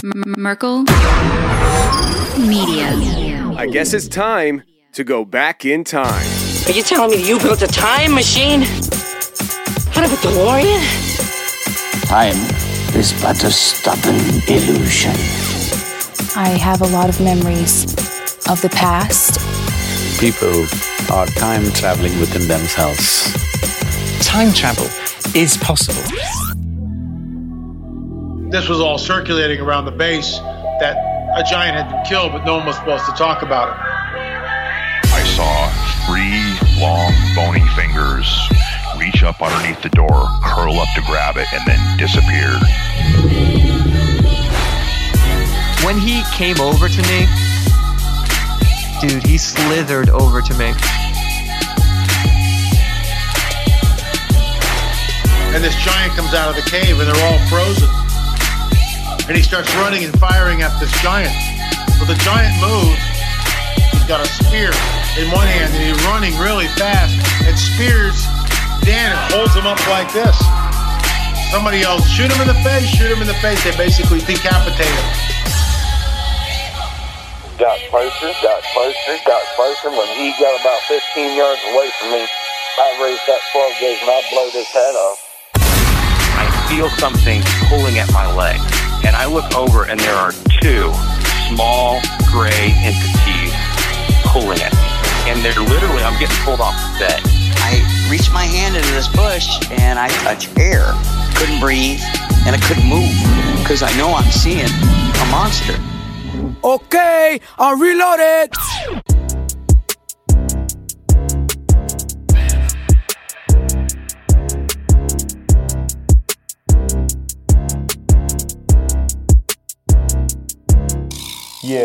Merkel Media. I guess it's time to go back in time. Are you telling me you built a time machine? Out of a DeLorean? Time is but a stubborn illusion. I have a lot of memories of the past. People are time traveling within themselves. Time travel is possible. This was all circulating around the base that a giant had been killed, but no one was supposed to talk about it. I saw 3 long, bony fingers reach up underneath the door, curl up to grab it, and then disappear. When he came over to me, dude, he slithered over to me. And this giant comes out of the cave and they're all frozen. And he starts running and firing at this giant. Well, the giant moves. He's got a spear in one hand and he's running really fast and spears Dan and holds him up like this. Somebody yells, shoot him in the face, shoot him in the face. They basically decapitate him. Got closer. When he got about 15 yards away from me, I raised that 12 gauge and I blowed his head off. I feel something pulling at my leg, and I look over and there are 2 small gray entities pulling at me. And they're literally, I'm getting pulled off the bed. I reached my hand into this bush and I touched air. Couldn't breathe and I couldn't move because I know I'm seeing a monster. Okay, I'll reload it. Yeah.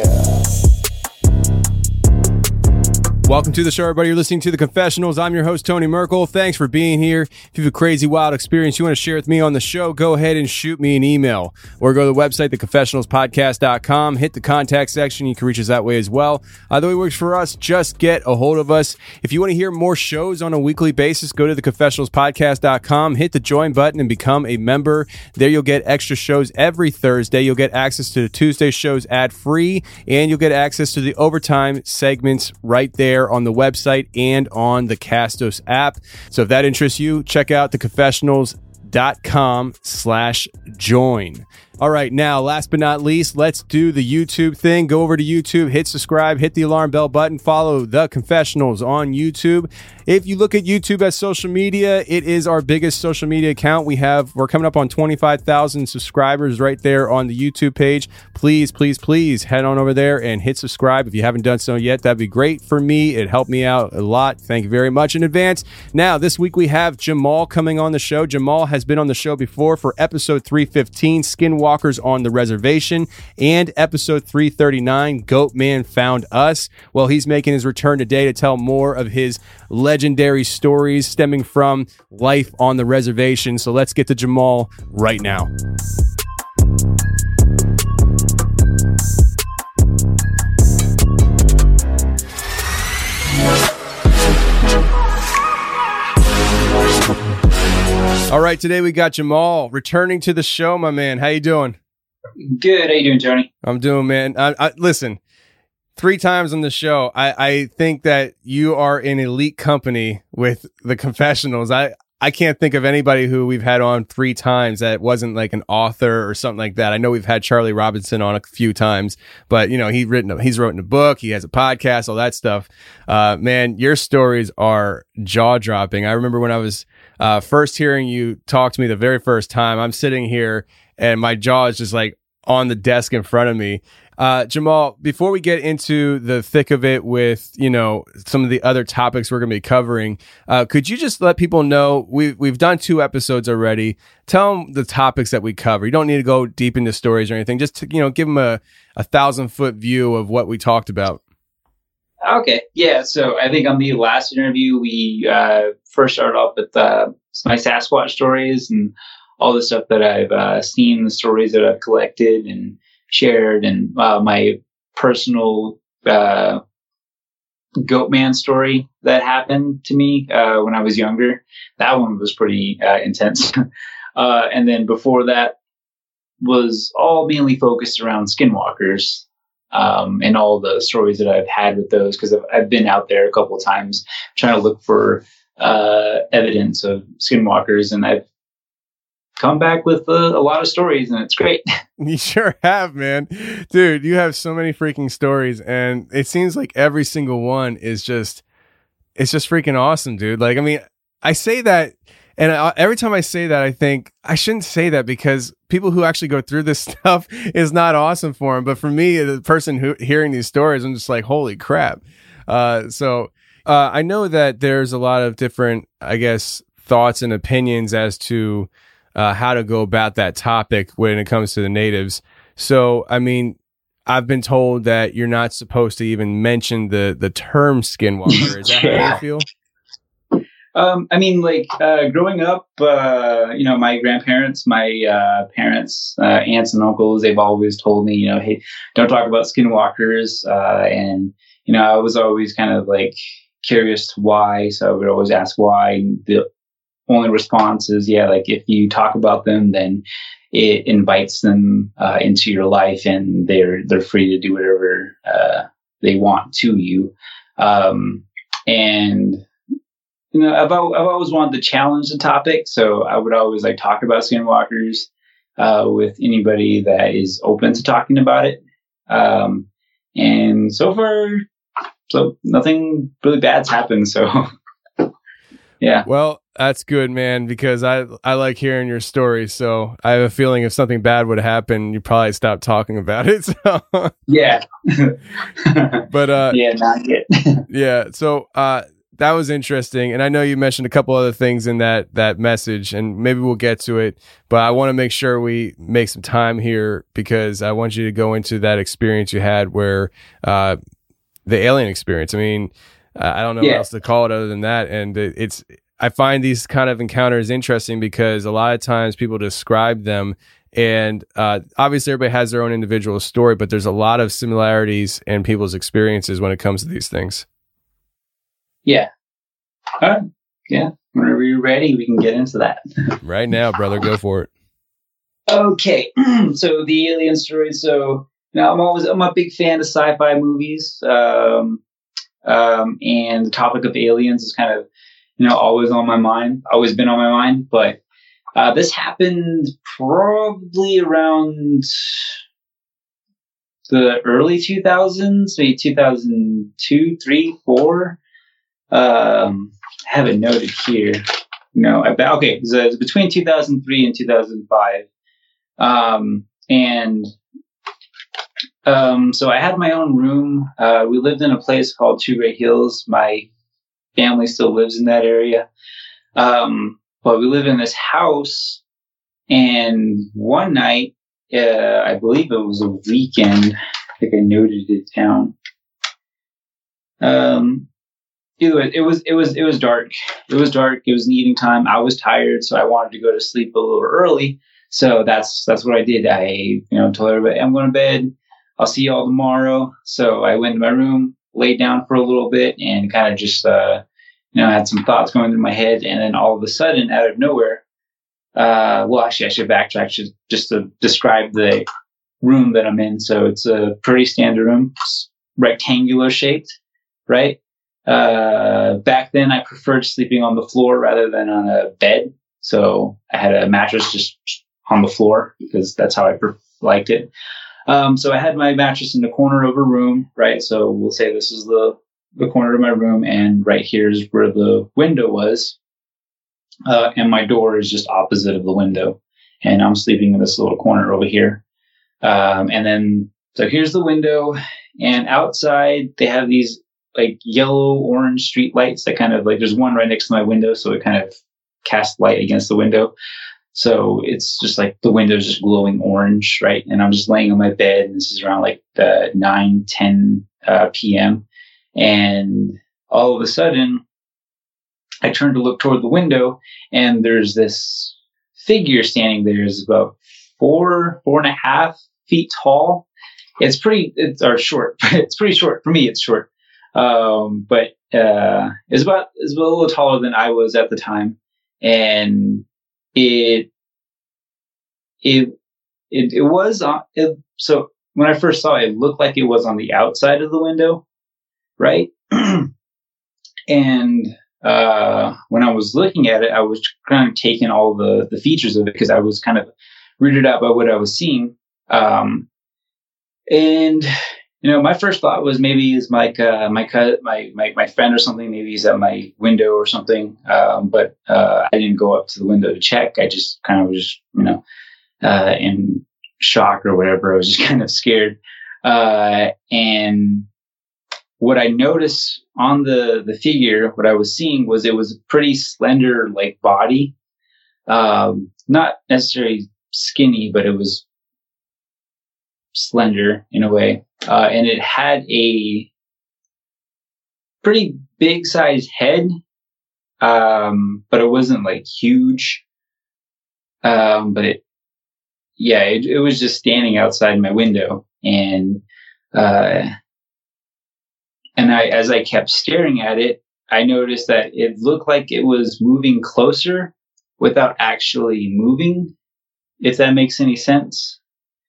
Welcome to the show, everybody. You're listening to The Confessionals. I'm your host, Tony Merkel. Thanks for being here. If you have a crazy, wild experience you want to share with me on the show, go ahead and shoot me an email or go to the website, theconfessionalspodcast.com. Hit the contact section. You can reach us that way as well. Either way works for us. Just get a hold of us. If you want to hear more shows on a weekly basis, go to theconfessionalspodcast.com. Hit the join button and become a member. There you'll get extra shows every Thursday. You'll get access to the Tuesday shows ad-free, and you'll get access to the overtime segments right there on the website and on the Castos app. So if that interests you, check out theconfessionals.com/join. All right, now, last but not least, let's do the YouTube thing. Go over to YouTube, hit subscribe, hit the alarm bell button, follow The Confessionals on YouTube. If you look at YouTube as social media, it is our biggest social media account. We're coming up on 25,000 subscribers right there on the YouTube page. Please, please, please head on over there and hit subscribe if you haven't done so yet. That'd be great for me. It helped me out a lot. Thank you very much in advance. Now, this week we have Jamal coming on the show. Jamal has been on the show before for episode 315, Skinwalkers on the Reservation, and episode 339, Goat Man Found Us. Well, he's making his return today to tell more of his legendary stories stemming from life on the reservation. So let's get to Jamal right now. All right, today we got Jamal returning to the show, my man. How you doing? Good. How you doing, Tony? I'm doing, man. Listen, 3 times on the show, I think that you are in elite company with The Confessionals. I can't think of anybody who we've had on 3 times that wasn't like an author or something like that. I know we've had Charlie Robinson on a few times, but you know, he's written a book, he has a podcast, all that stuff. Man, your stories are jaw dropping. I remember when I was first hearing you talk to me the very first time, I'm sitting here and my jaw is just like on the desk in front of me. Jamal, before we get into the thick of it with, you know, some of the other topics we're going to be covering, could you just let people know, we've done 2 episodes already. Tell them the topics that we cover. You don't need to go deep into stories or anything. Just to, you know, give them a 1,000-foot view of what we talked about. Okay. Yeah. So I think on the last interview, we first started off with my Sasquatch stories and all the stuff that I've seen, the stories that I've collected and shared, and my personal Goatman story that happened to me when I was younger. That one was pretty intense. And then before that, was all mainly focused around skinwalkers, and all the stories that I've had with those, because I've been out there a couple of times trying to look for evidence of skinwalkers, and I've come back with a lot of stories, and it's great. You sure have, man. Dude, you have so many freaking stories, and it seems like every single one is just, it's just freaking awesome, dude. Like, I mean, I say that, and every time I say that, I think I shouldn't say that, because people who actually go through this stuff is not awesome for them. But for me, the person who hearing these stories, I'm just like, holy crap. So I know that there's a lot of different, I guess, thoughts and opinions as to how to go about that topic when it comes to the natives. So, I mean, I've been told that you're not supposed to even mention the term skinwalker. Is that how you feel? I mean, like, growing up, my grandparents, my parents, aunts and uncles, they've always told me, hey, don't talk about skinwalkers. And, I was always kind of like curious to why. So I would always ask why. And the only response is, yeah, like if you talk about them, then it invites them into your life, and they're free to do whatever they want to you. And I've always wanted to challenge the topic, so I would always like talk about skinwalkers with anybody that is open to talking about it. And so far, nothing really bad's happened. So, yeah. Well, that's good, man, because I like hearing your story. So I have a feeling if something bad would happen, you probably stop talking about it. So. Yeah. But yeah, not yet. Yeah. So that was interesting, and I know you mentioned a couple other things in that message, and maybe we'll get to it. But I want to make sure we make some time here, because I want you to go into that experience you had, where the alien experience. I mean, I don't know what else to call it other than that, and it's. I find these kind of encounters interesting because a lot of times people describe them, and obviously everybody has their own individual story, but there's a lot of similarities in people's experiences when it comes to these things. Yeah. Yeah. Whenever you're ready, we can get into that. Right now, brother, go for it. Okay. So the alien story. So I'm a big fan of sci-fi movies. And the topic of aliens is kind of, always on my mind, always been on my mind. But this happened probably around the early 2000s, maybe 2002, 3, 4. I have it noted here. Okay, so it's between 2003 and 2005. So I had my own room. We lived in a place called Two Great Hills. My family still lives in that area. But we live in this house, and one night, I believe it was a weekend. I think I noted it down. Either way, it was dark. It was dark. It was an evening time. I was tired, so I wanted to go to sleep a little early. So that's what I did. I told everybody, I'm going to bed. I'll see y'all tomorrow. So I went to my room, laid down for a little bit, and kind of just had some thoughts going through my head. And then all of a sudden, out of nowhere, actually, I should backtrack just to describe the room that I'm in. So it's a pretty standard room, rectangular shaped, right? Back then I preferred sleeping on the floor rather than on a bed. So I had a mattress just on the floor because that's how I liked it. So I had my mattress in the corner of a room, right? So we'll say this is the corner of my room, and right here is where the window was. And my door is just opposite of the window, and I'm sleeping in this little corner over here. And then, so here's the window, and outside they have these like yellow orange street lights that kind of like, there's one right next to my window. So it kind of casts light against the window. So it's just like the window's just glowing orange, right? And I'm just laying on my bed, and this is around like 9, 10 p.m. And all of a sudden I turn to look toward the window, and there's this figure standing there. It's about 4.5 feet tall. It's short. It's pretty short. For me, it's short. But it's about a little taller than I was at the time. And it it was on it. So when I first saw it, it looked like it was on the outside of the window, right? And when I was looking at it, I was kind of taking all the features of it because I was kind of weirded out by what I was seeing. And my first thought was maybe it's like my friend or something. Maybe he's at my window or something. But I didn't go up to the window to check. I just kind of was, in shock or whatever. I was just kind of scared. And what I noticed on the figure, what I was seeing was it was a pretty slender, like, body. Not necessarily skinny, but it was slender in a way. And it had a pretty big sized head. But it wasn't like huge. But it was just standing outside my window. And as I kept staring at it, I noticed that it looked like it was moving closer without actually moving, if that makes any sense.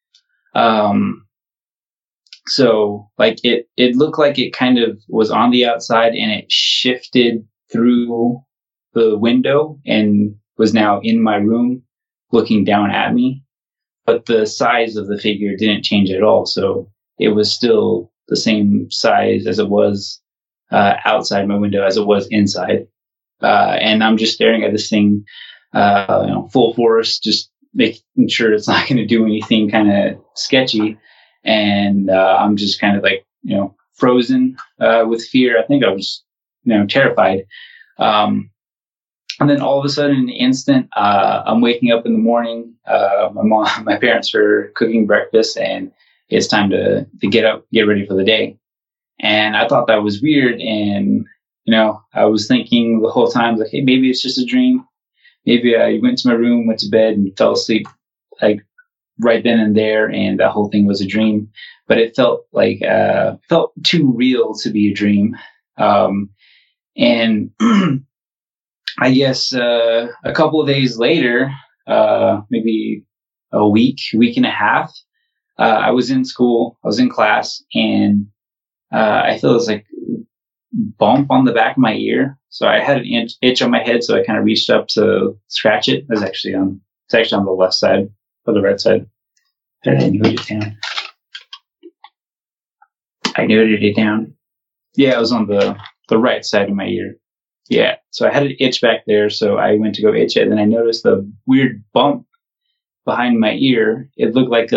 So like it looked like it kind of was on the outside and it shifted through the window and was now in my room looking down at me. But the size of the figure didn't change at all. So it was still the same size as it was outside my window as it was inside. And I'm just staring at this thing, full force, just making sure it's not going to do anything kind of sketchy. And I'm just kind of like, frozen with fear. I think I was, terrified. And then all of a sudden, in an instant, I'm waking up in the morning. My parents are cooking breakfast, and it's time to get up, get ready for the day. And I thought that was weird. And, I was thinking the whole time, like, hey, maybe it's just a dream. Maybe I went to my room, went to bed, and fell asleep, like, right then and there. And that whole thing was a dream. But it felt like, felt too real to be a dream. And I guess a couple of days later, maybe a week and a half, I was in school, I was in class, and I feel this like bump on the back of my ear. So I had an itch on my head, so I kind of reached up to scratch it. It's actually on the left side or the right side. I noted it down. Yeah, it was on the right side of my ear. Yeah, so I had an itch back there, so I went to go itch it, and then I noticed the weird bump behind my ear. It felt like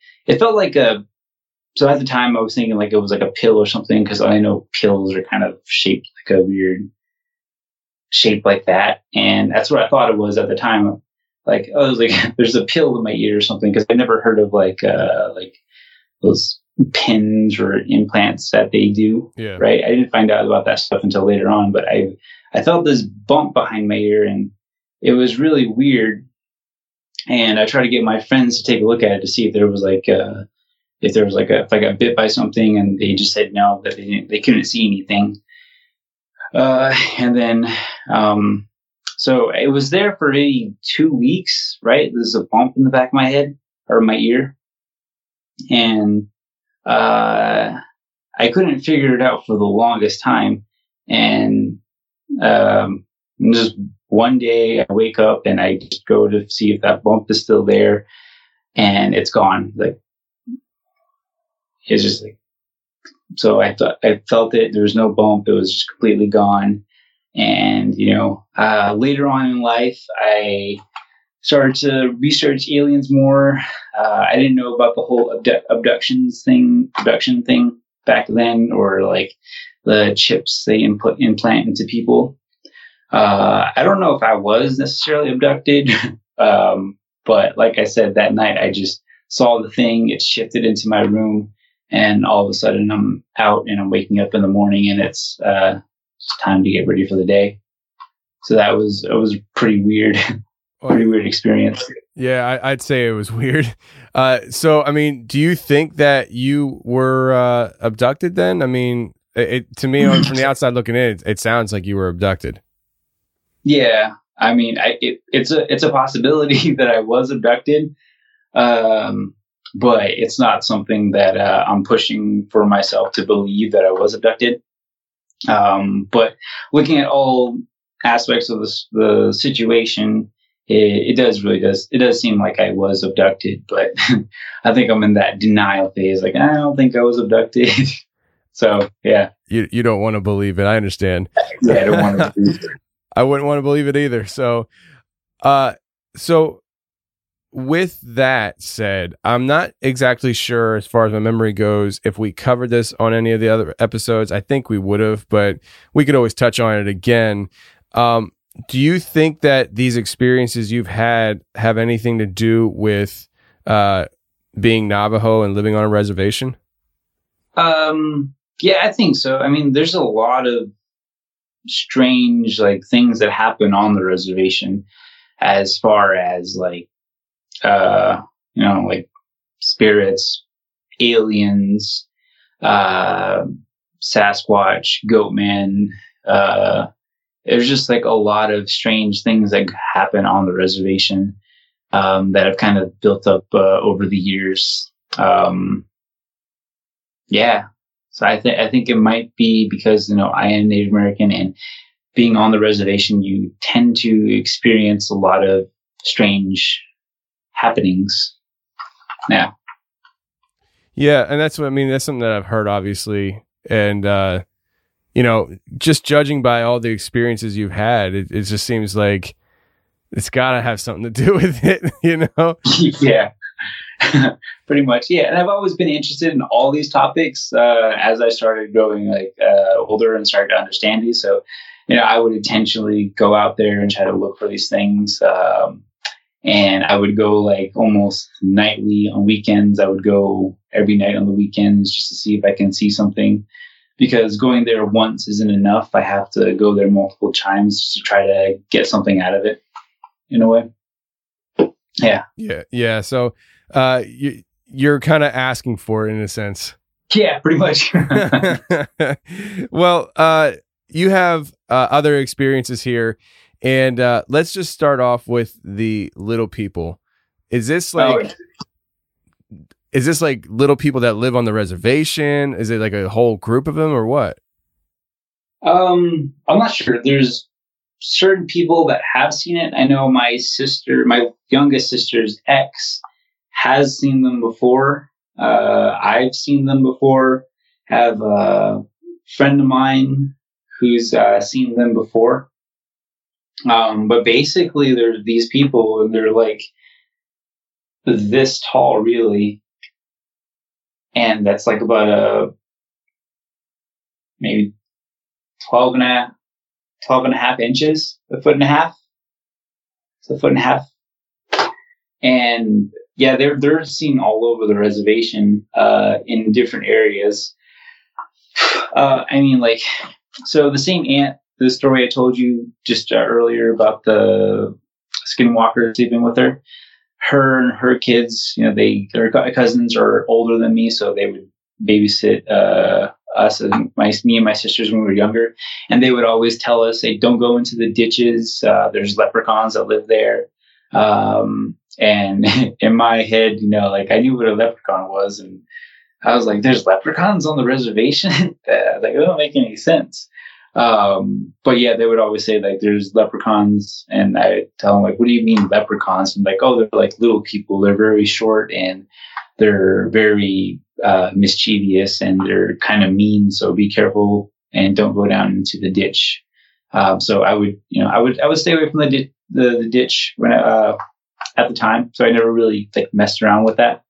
so at the time I was thinking like it was like a pill or something, because I know pills are kind of shaped like a weird shape like that, and that's what I thought it was at the time. Like, I was like, there's a pill in my ear or something, because I never heard of like those pins or implants that they do. Yeah. Right. I didn't find out about that stuff until later on, but I felt this bump behind my ear, and it was really weird. And I tried to get my friends to take a look at it to see if there was like if I got bit by something, and they just said no, that they couldn't see anything. And then so it was there for maybe 2 weeks, right? There's a bump in the back of my head or my ear, and I couldn't figure it out for the longest time. And just one day I wake up and I just go to see if that bump is still there, and it's gone. Like, it's just like, so I felt it. There was no bump. It was just completely gone. And, later on in life, I started to research aliens more. I didn't know about the whole abduction thing back then, or like the chips they implant into people. I don't know if I was necessarily abducted, but like I said, that night I just saw the thing. It shifted into my room, and all of a sudden I'm out and I'm waking up in the morning, and it's time to get ready for the day. So it was pretty weird. Pretty weird experience. Yeah, I'd say it was weird. So, I mean, do you think that you were abducted then? I mean, to me, from the outside looking in, it sounds like you were abducted. Yeah, I mean, it's a possibility that I was abducted. But it's not something that I'm pushing for myself to believe that I was abducted. But looking at all aspects of the situation, it does seem like I was abducted, but I think I'm in that denial phase. Like, I don't think I was abducted. So yeah, you don't want to believe it. I understand. Yeah, I don't want to believe it. I wouldn't want to believe it either. So, with that said, I'm not exactly sure as far as my memory goes if we covered this on any of the other episodes. I think we would have, but we could always touch on it again. Do you think that these experiences you've had have anything to do with being Navajo and living on a reservation? Yeah, I think so. I mean, there's a lot of strange like things that happen on the reservation as far as like like spirits, aliens, Sasquatch, Goatman. There's just like a lot of strange things that happen on the reservation that have kind of built up over the years. Yeah. So I think it might be because, I am Native American, and being on the reservation, you tend to experience a lot of strange happenings. Yeah. Yeah. And that's something that I've heard, obviously. And, just judging by all the experiences you've had, it just seems like it's got to have something to do with it, Yeah. Pretty much, yeah. And I've always been interested in all these topics as I started growing older and started to understand these. So, I would intentionally go out there and try to look for these things. And I would go like almost nightly on weekends. I would go every night on the weekends just to see if I can see something. Because going there once isn't enough. I have to go there multiple times to try to get something out of it, in a way. Yeah. Yeah. So you're kind of asking for it in a sense. Yeah, pretty much. Well, you have other experiences here, and let's just start off with the little people. Is this like little people that live on the reservation? Is it like a whole group of them or what? I'm not sure. There's certain people that have seen it. I know my youngest sister's ex has seen them before. I've seen them before. Have a friend of mine who's seen them before. But basically, there's these people, and they're like this tall, really. And that's like about maybe 12 and a half inches, a foot and a half. It's a foot and a half. And yeah, they're seen all over the reservation, in different areas. So the same aunt, the story I told you just earlier about the skinwalker sleeping with her, her and her kids, their cousins are older than me, so they would babysit us and me and my sisters when we were younger, and they would always tell us, "Hey, don't go into the ditches. There's leprechauns that live there." And in my head, I knew what a leprechaun was, and I was like, "There's leprechauns on the reservation?" It don't make any sense. But yeah, they would always say there's leprechauns, and I tell them what do you mean leprechauns? And they're like little people. They're very short and they're very mischievous, and they're kind of mean. So be careful and don't go down into the ditch. So I would stay away from the ditch when at the time. So I never really messed around with that.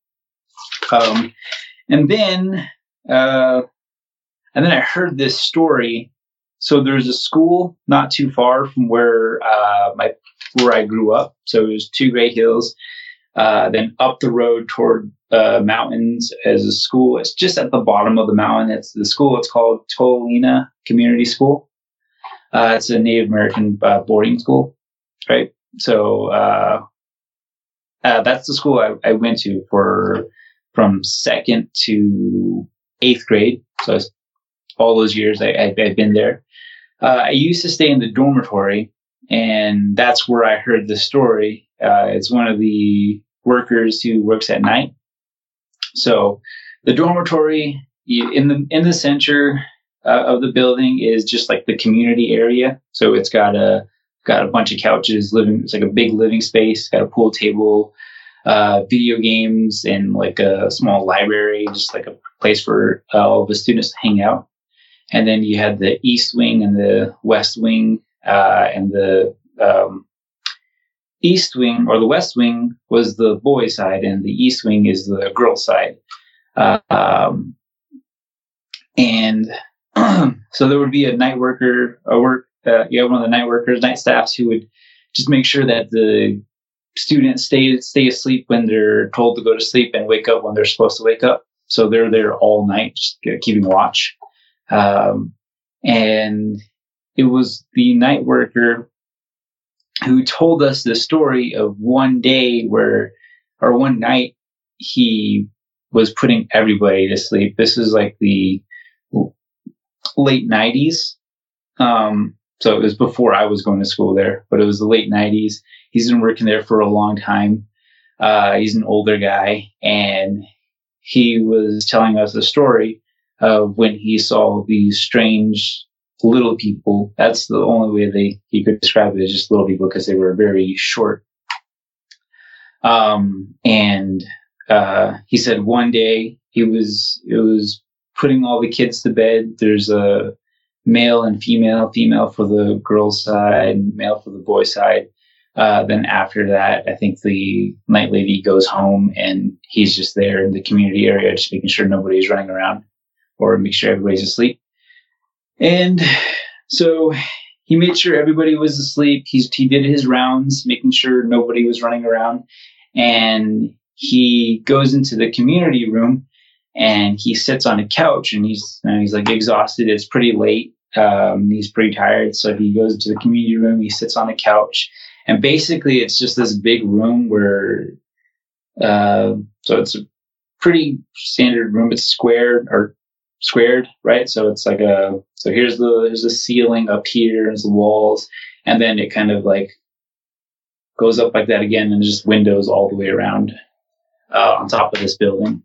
And then I heard this story. So there's a school not too far from where I grew up. So it was 2 Great Hills. Then up the road toward mountains as a school. It's just at the bottom of the mountain. It's the school. It's called Tolina Community School. It's a Native American boarding school, right? So that's the school I went to from 2nd to 8th grade. So all those years I've been there. I used to stay in the dormitory, and that's where I heard the story. It's one of the workers who works at night. So the dormitory in the center of the building is just like the community area. So it's got a bunch of couches, it's like a big living space, got a pool table, video games, and like a small library, just like a place for all the students to hang out. And then you had the east wing and the west wing, and the east wing or the west wing was the boy side, and the east wing is the girl side. And so there would be a night worker, one of the night workers, night staffs, who would just make sure that the students stay asleep when they're told to go to sleep and wake up when they're supposed to wake up. So they're there all night, just keeping watch. And it was the night worker who told us the story of one night he was putting everybody to sleep. This is like the late 90s. So it was before I was going to school there, but it was the late 90s. He's been working there for a long time. He's an older guy, and he was telling us a story of when he saw these strange little people. That's the only way he could describe it, as just little people, because they were very short. And he said one day it was putting all the kids to bed. There's a male and female for the girls' side, male for the boy side. Then after that, I think the night lady goes home, and he's just there in the community area, just making sure nobody's running around or make sure everybody's asleep. And so he made sure everybody was asleep. He did his rounds, making sure nobody was running around. And he goes into the community room, and he sits on a couch, and he's like exhausted. It's pretty late. He's pretty tired. So he goes into the community room, he sits on a couch, and basically it's just this big room where, so it's a pretty standard room. It's squared, right? So it's like so here's the ceiling up here, there's the walls, and then it kind of like goes up like that again, and just windows all the way around, on top of this building.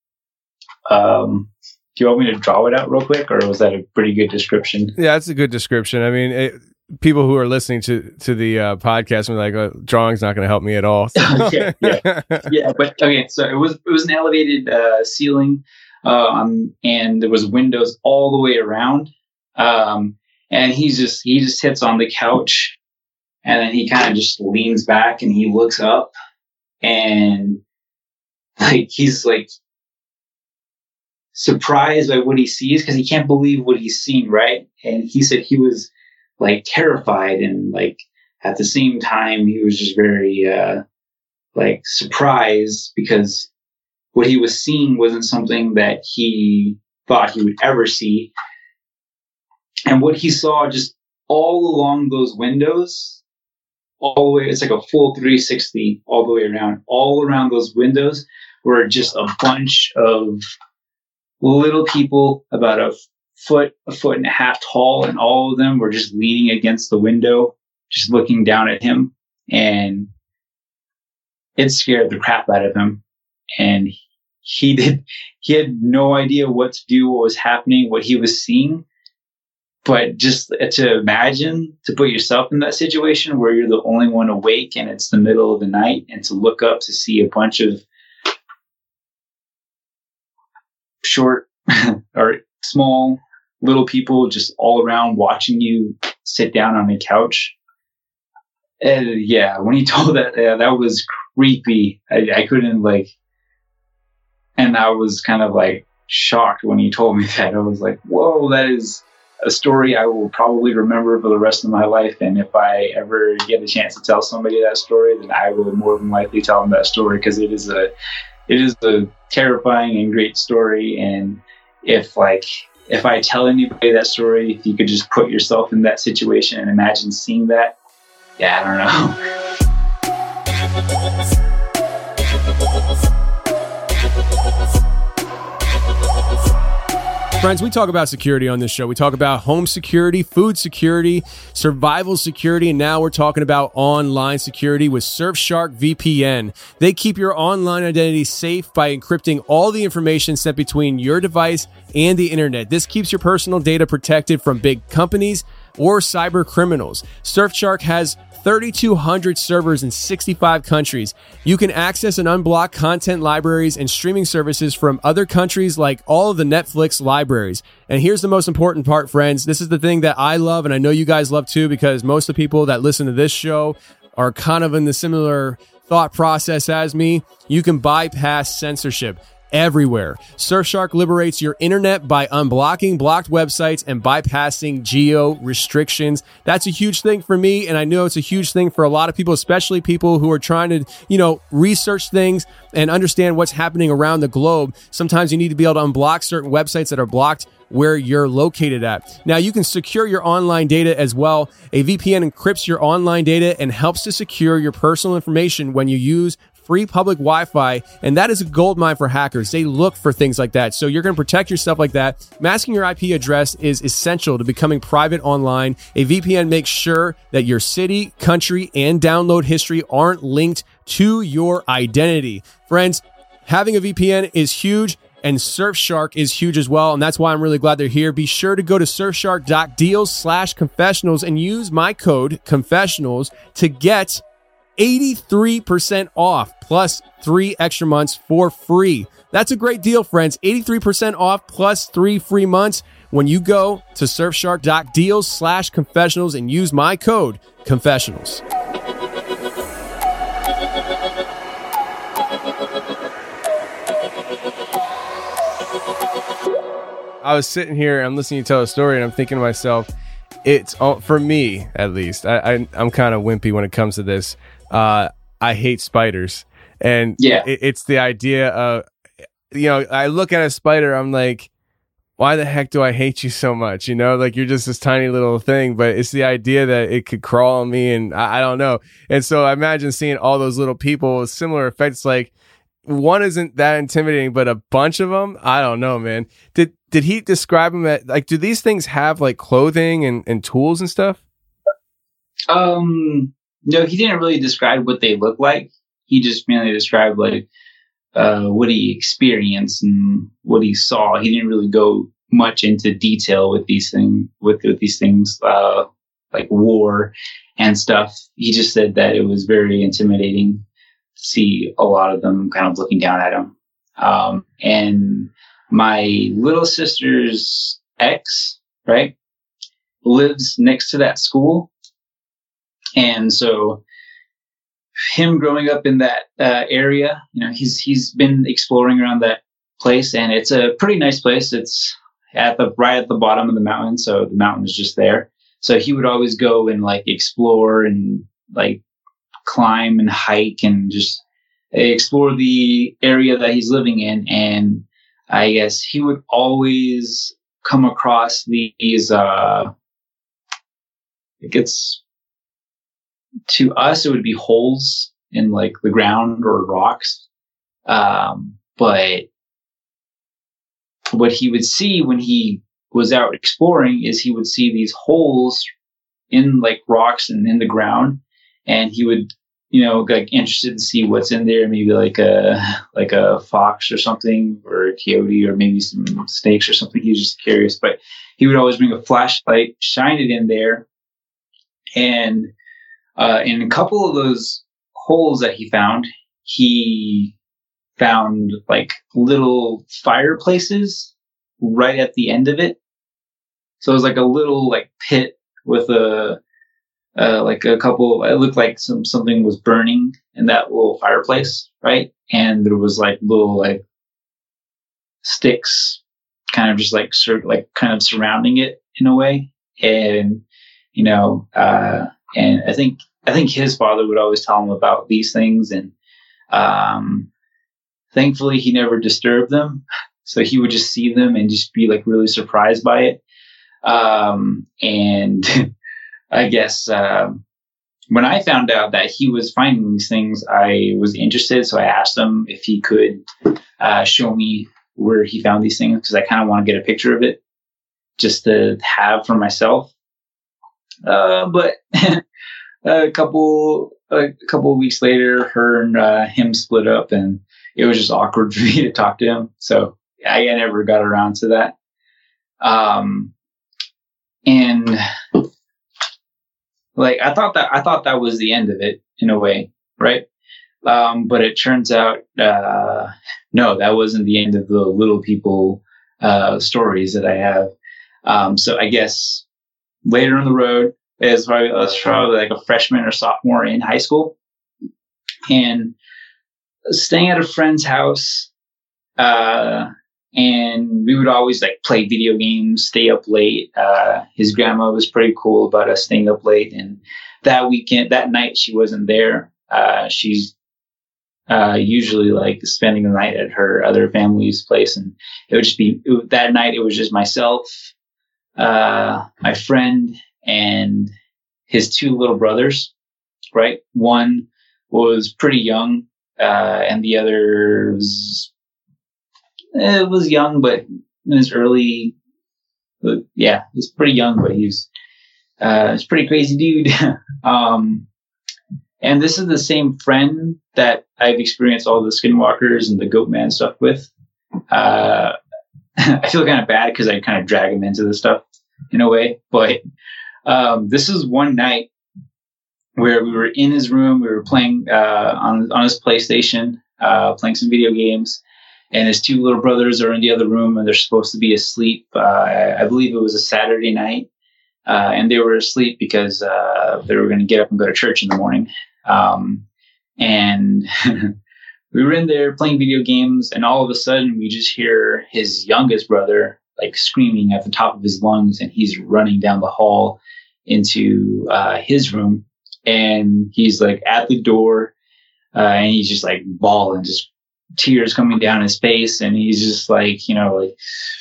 Do you want me to draw it out real quick, or was that a pretty good description? Yeah, that's a good description. I mean, people who are listening to the podcast are like, drawing's not going to help me at all. So. yeah. But okay, so it was an elevated ceiling, and there was windows all the way around. And he just sits on the couch, and then he kind of just leans back and he looks up, and like he's like surprised by what he sees, because he can't believe what he's seen, right? And he said he was like terrified, and like at the same time he was just very like surprised, because what he was seeing wasn't something that he thought he would ever see. And what he saw just all along those windows, all the way, it's like a full 360 all the way around, all around those windows were just a bunch of little people about a foot and a half tall, and all of them were just leaning against the window, just looking down at him. And it scared the crap out of him. And he had no idea what to do, what was happening, what he was seeing. But just to imagine, to put yourself in that situation where you're the only one awake and it's the middle of the night, and to look up to see a bunch of short or small little people just all around watching you sit down on a couch. And yeah, when he told that, that was creepy. I couldn't and I was kind of like shocked when he told me that. I was like, whoa, that is a story I will probably remember for the rest of my life. And if I ever get a chance to tell somebody that story, then I will more than likely tell them that story, because it is a terrifying and great story. And if I tell anybody that story, if you could just put yourself in that situation and imagine seeing that, yeah, I don't know. Friends, we talk about security on this show. We talk about home security, food security, survival security, and now we're talking about online security with Surfshark VPN. They keep your online identity safe by encrypting all the information sent between your device and the internet. This keeps your personal data protected from big companies or cyber criminals. Surfshark has 3,200 servers in 65 countries. You can access and unblock content libraries and streaming services from other countries like all of the Netflix libraries. And here's the most important part, friends. This is the thing that I love, and I know you guys love too, because most of the people that listen to this show are kind of in the similar thought process as me. You can bypass censorship everywhere. Surfshark liberates your internet by unblocking blocked websites and bypassing geo restrictions. That's a huge thing for me, and I know it's a huge thing for a lot of people, especially people who are trying to, research things and understand what's happening around the globe. Sometimes you need to be able to unblock certain websites that are blocked where you're located at. Now, you can secure your online data as well. A VPN encrypts your online data and helps to secure your personal information when you use free public Wi-Fi, and that is a goldmine for hackers. They look for things like that. So you're going to protect yourself like that. Masking your IP address is essential to becoming private online. A VPN makes sure that your city, country, and download history aren't linked to your identity. Friends, having a VPN is huge, and Surfshark is huge as well, and that's why I'm really glad they're here. Be sure to go to surfshark.deals/confessionals and use my code confessionals to get 83% off plus 3 extra months for free. That's a great deal, friends. 83% off plus 3 free months when you go to surfshark.deals/confessionals and use my code confessionals. I was sitting here, I'm listening to you tell a story, and I'm thinking to myself, it's all, for me at least, I'm kind of wimpy when it comes to this. I hate spiders, and it's the idea of, I look at a spider, I'm like, why the heck do I hate you so much? Like you're just this tiny little thing, but it's the idea that it could crawl on me, and I don't know. And so I imagine seeing all those little people with similar effects. Like one isn't that intimidating, but a bunch of them, I don't know, man. Did he describe them at, like, do these things have like clothing and tools and stuff? No, he didn't really describe what they look like. He just mainly described like what he experienced and what he saw. He didn't really go much into detail with these things, like war and stuff. He just said that it was very intimidating to see a lot of them kind of looking down at him. And my little sister's ex, right, lives next to that school. And so him growing up in that area, he's been exploring around that place, and it's a pretty nice place. It's right at the bottom of the mountain. So the mountain is just there. So he would always go and like explore and like climb and hike and just explore the area that he's living in. And I guess he would always come across these, to us, it would be holes in like the ground or rocks. But what he would see when he was out exploring is he would see these holes in like rocks and in the ground. And he would, like interested to see what's in there. Maybe like a fox or something, or a coyote, or maybe some snakes or something. He was just curious, but he would always bring a flashlight, shine it in there. And in a couple of those holes that he found like little fireplaces right at the end of it. So it was like a little like pit with like a couple, it looked like something was burning in that little fireplace, right? And there was like little like sticks kind of just like kind of surrounding it in a way. And, and I think his father would always tell him about these things, and thankfully he never disturbed them. So he would just see them and just be like really surprised by it. And I guess when I found out that he was finding these things, I was interested. So I asked him if he could show me where he found these things because I kind of want to get a picture of it just to have for myself. But a couple of weeks later, her and him split up, and it was just awkward for me to talk to him. So I never got around to that. And like I thought that was the end of it in a way, right? But it turns out no, that wasn't the end of the little people stories that I have. So I guess later on the road, I was probably like a freshman or sophomore in high school, and staying at a friend's house. And we would always like play video games, stay up late. His grandma was pretty cool about us staying up late. And that night she wasn't there. She's usually like spending the night at her other family's place. And it would just be that night. It was just myself, my friend, and his two little brothers, right? One was pretty young, and the other was young, but in his early, he was pretty young, but he's pretty crazy dude. And this is the same friend that I've experienced all the skinwalkers and the Goatman stuff with. I feel kind of bad because I kind of drag him into this stuff in a way, but this is one night where we were in his room. We were playing on his PlayStation, playing some video games. And his two little brothers are in the other room, and they're supposed to be asleep. I believe it was a Saturday night, and they were asleep because they were going to get up and go to church in the morning. And we were in there playing video games, and all of a sudden we just hear his youngest brother like screaming at the top of his lungs, and he's running down the hall into his room, and he's like at the door, and he's just like bawling, just tears coming down his face, and he's just like, like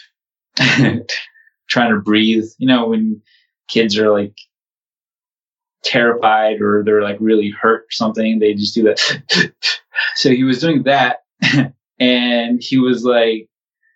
trying to breathe. When kids are like terrified or they're like really hurt or something, they just do that. So he was doing that, and he was like,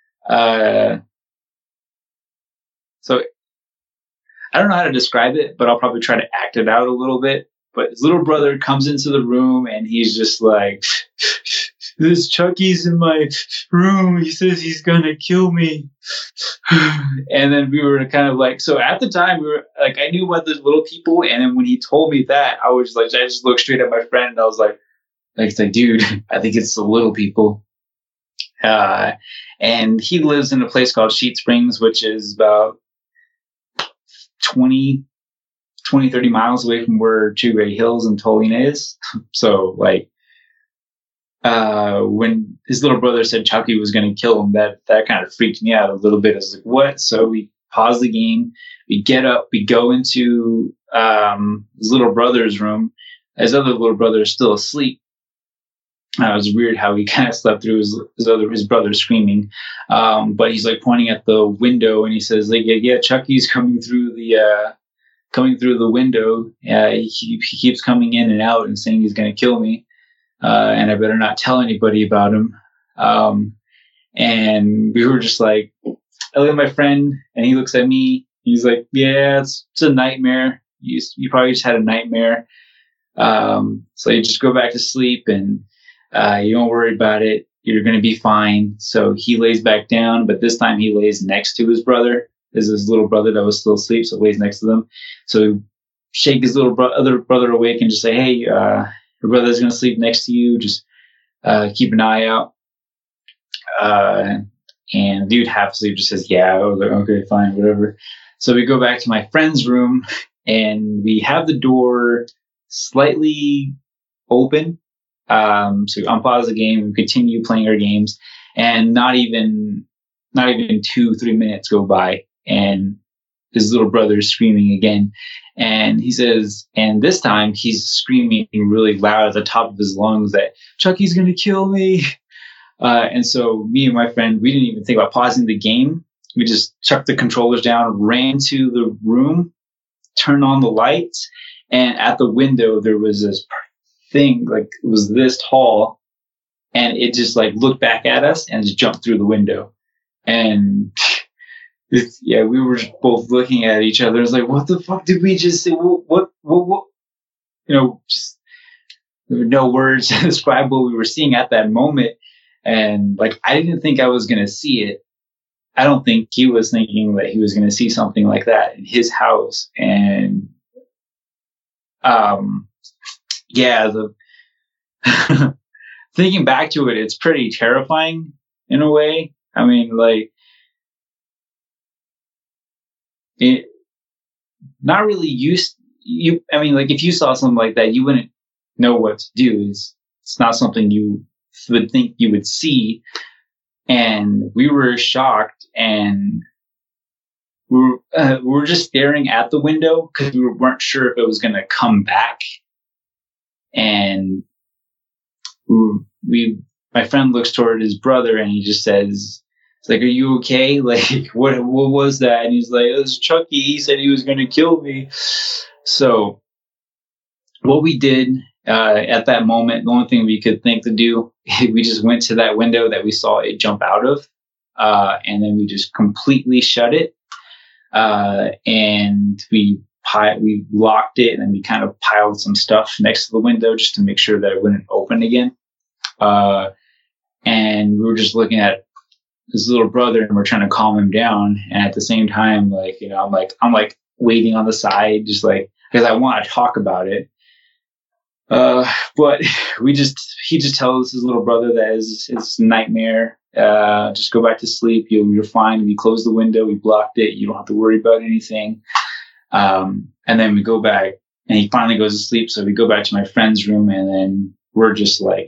so I don't know how to describe it, but I'll probably try to act it out a little bit. But his little brother comes into the room, and he's just like, this Chucky's in my room. He says he's going to kill me. And then we were kind of like, so at the time we were like, I knew about the little people. And then when he told me that, I was like, I just looked straight at my friend, and I was like, dude, I think it's the little people. And he lives in a place called Sheet Springs, which is about 20, 30 miles away from where Two Great Hills and Tolina is. So like, when his little brother said Chucky was going to kill him, that kind of freaked me out a little bit. I was like, what? So we pause the game, we get up, we go into his little brother's room. His other little brother is still asleep. It was weird how he kind of slept through his brother screaming. But he's like pointing at the window, and he says, like, yeah, Chucky's coming through the window. He keeps coming in and out and saying he's going to kill me. And I better not tell anybody about him. And we were just like, I look at my friend, and he looks at me. He's like, yeah, it's a nightmare. You probably just had a nightmare. So you just go back to sleep, and you don't worry about it. You're going to be fine. So he lays back down, but this time he lays next to his brother. There's his little brother that was still asleep, so lays next to them. So shake his little other brother awake and just say, hey, your brother's going to sleep next to you. Just keep an eye out. And dude, half asleep, just says, yeah. I was like, okay, fine, whatever. So we go back to my friend's room, and we have the door slightly open. So we unpause the game and continue playing our games, and not even 2-3 minutes go by, and his little brother is screaming again. And he says, and this time he's screaming really loud at the top of his lungs that Chucky's going to kill me. And so me and my friend, we didn't even think about pausing the game. We just chucked the controllers down, ran to the room, turned on the lights, and at the window there was this thing, like it was this tall, and it just like looked back at us and just jumped through the window. And we were just both looking at each other. It's like, what the fuck did we just say? What? Just no words to describe what we were seeing at that moment. And like, I didn't think I was going to see it. I don't think he was thinking that he was going to see something like that in his house. And, thinking back to it, it's pretty terrifying in a way. I mean, like, it not really like if you saw something like that, you wouldn't know what to do. It's not something you would think you would see. And we were shocked, and we were just staring at the window because we weren't sure if it was going to come back. And my friend looks toward his brother, and he just says, "It's like, are you okay? Like, what was that?" And he's like, "It was Chucky. He said he was going to kill me." So what we did at that moment, the only thing we could think to do, we just went to that window that we saw it jump out of, and then we just completely shut it, and we locked it, and then we kind of piled some stuff next to the window just to make sure that it wouldn't open again. And we were just looking at his little brother, and we're trying to calm him down. And at the same time, like, I'm waiting on the side, just like, because I want to talk about it. But he just tells his little brother that it's a nightmare. Just go back to sleep. You're fine. We closed the window. We blocked it. You don't have to worry about anything. And then we go back, and he finally goes to sleep. So we go back to my friend's room, and then we're just like,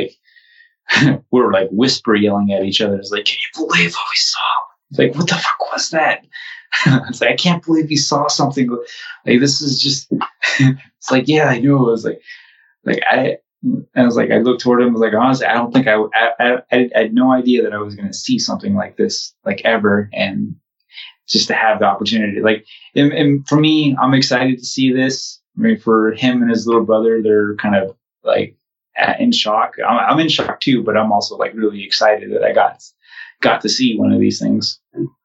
we're like whisper yelling at each other. It's like, can you believe what we saw? It's like, what the fuck was that? It's like, I can't believe you saw something like this. Is just, it's like, yeah, I knew. It was like I looked toward him. I was like, honestly, I don't think I had no idea that I was going to see something like this, like, ever. And just to have the opportunity, like, and for me, I'm excited to see this. I mean, for him and his little brother, they're kind of like in shock. I'm in shock too, but I'm also like really excited that I got to see one of these things.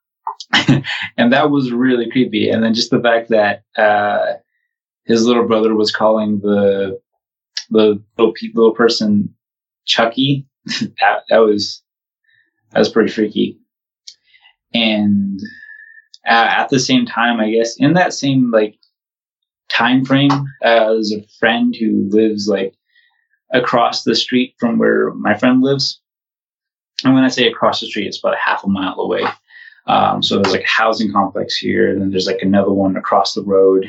And that was really creepy. And then just the fact that his little brother was calling the little person Chucky, that was pretty freaky. And at the same time, I guess in that same like time frame, there's a friend who lives like across the street from where my friend lives. And when I say across the street, it's about half a mile away. So there's like a housing complex here, and then there's like another one across the road.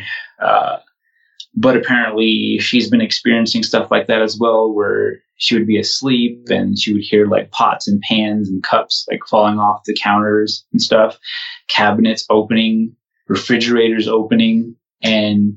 But apparently she's been experiencing stuff like that as well, where she would be asleep and she would hear like pots and pans and cups like falling off the counters and stuff, cabinets opening, refrigerators opening. And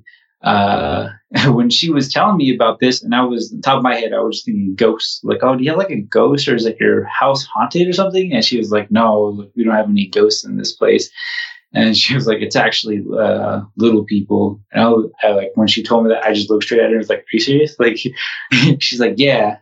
when she was telling me about this, and I was, on top of my head, I was thinking ghosts. Like, oh, do you have like a ghost, or is like your house haunted or something? And she was like, no, we don't have any ghosts in this place. And she was like, it's actually little people. And I like, when she told me that, I just looked straight at her and was like, are you serious? Like, she's like, yeah.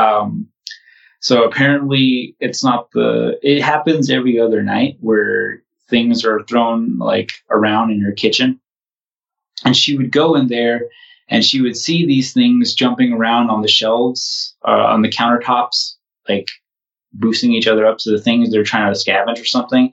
So apparently it's not it happens every other night where things are thrown like around in her kitchen. And she would go in there and she would see these things jumping around on the shelves, on the countertops, like boosting each other up to the things they're trying to scavenge or something.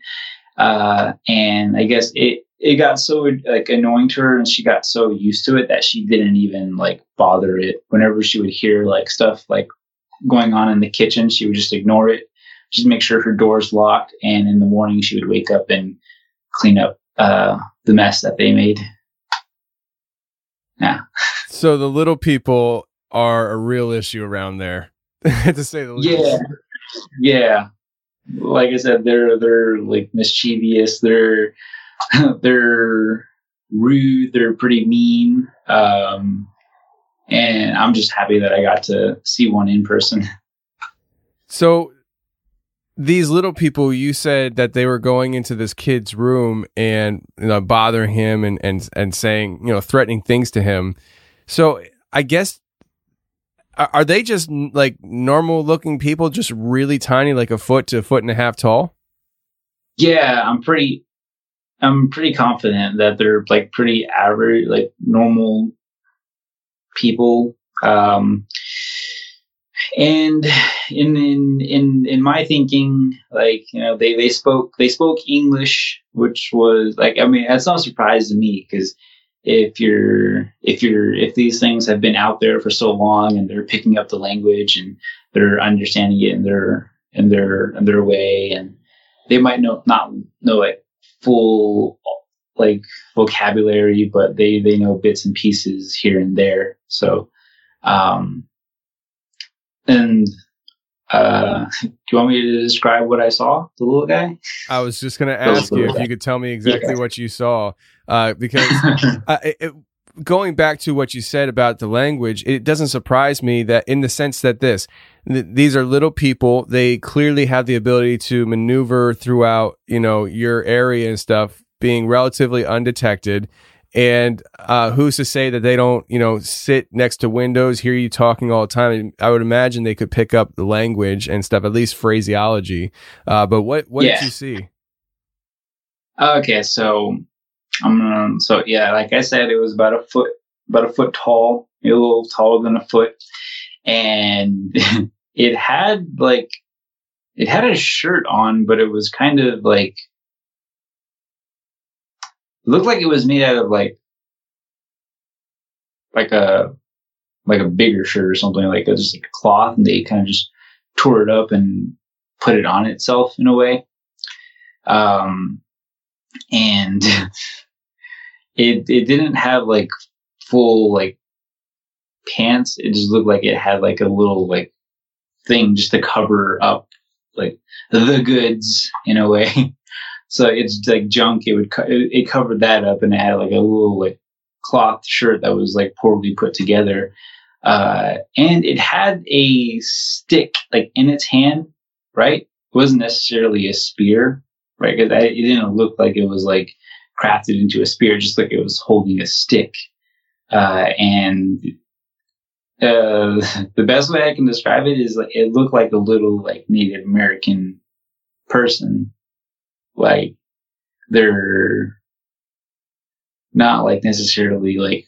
And I guess it got so like annoying to her, and she got so used to it that she didn't even like bother it. Whenever she would hear like stuff like going on in the kitchen, she would just ignore it, just make sure her door's locked. And in the morning she would wake up and clean up, the mess that they made. Yeah. So the little people are a real issue around there, to say the least. Yeah. Yeah. Like I said, they're like mischievous. They're rude. They're pretty mean. And I'm just happy that I got to see one in person. So these little people, you said that they were going into this kid's room and bothering him and saying, threatening things to him. So I guess Are they just like normal looking people, just really tiny, like a foot to a foot and a half tall? Yeah, I'm pretty confident that they're like pretty average, like normal people. And in my thinking, like, you know, they spoke English, which was like, I mean, that's not a surprise to me, because if these things have been out there for so long and they're picking up the language and they're understanding it in their way, and they might not know like full like vocabulary, but they know bits and pieces here and there. So, do you want me to describe what I saw, the little guy? I was just going to ask you if you could tell me exactly what you saw, because going back to what you said about the language, it doesn't surprise me that in the sense that these are little people, they clearly have the ability to maneuver throughout, you know, your area and stuff, being relatively undetected. And who's to say that they don't, you know, sit next to windows, hear you talking all the time? And I would imagine they could pick up the language and stuff, at least phraseology. But what did you see? Okay, so like I said, it was about a foot tall, a little taller than a foot, and it had a shirt on, but it was kind of like, it looked like it was made out of like a bigger shirt or something, like just like a cloth, and they kind of just tore it up and put it on itself in a way. And it didn't have like full like pants. It just looked like it had like a little like thing just to cover up like the goods in a way. So it's like junk. It covered that up, and it had like a little like cloth shirt that was like poorly put together. And it had a stick like in its hand, right? It wasn't necessarily a spear, right? Because it didn't look like it was like crafted into a spear, just like it was holding a stick. And the best way I can describe it is like it looked like a little like Native American person. Like they're not like necessarily like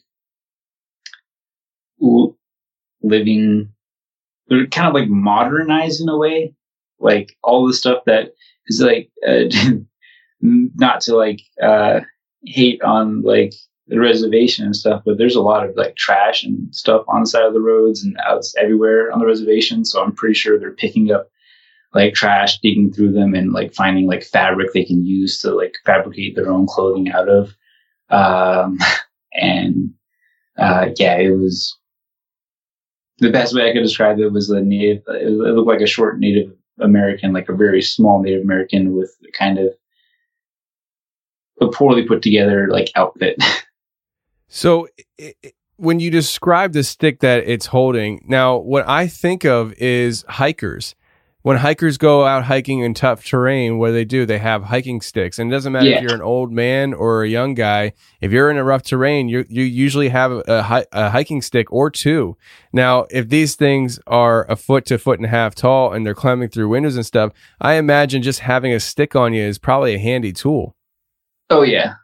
living. They're kind of like modernized in a way. Like all the stuff that is like not to like hate on like the reservation and stuff, but there's a lot of like trash and stuff on the side of the roads and out everywhere on the reservation. So I'm pretty sure they're picking up like trash, digging through them, and like finding like fabric they can use to like fabricate their own clothing out of. It was the best way I could describe it was the native. It looked like a short Native American, like a very small Native American with kind of a poorly put together like outfit. So when you describe the stick that it's holding, now what I think of is hikers. When hikers go out hiking in tough terrain, what do? They have hiking sticks. And it doesn't matter if you're an old man or a young guy. If you're in a rough terrain, you usually have a hiking stick or two. Now, if these things are a foot to foot and a half tall and they're climbing through windows and stuff, I imagine just having a stick on you is probably a handy tool. Oh, yeah.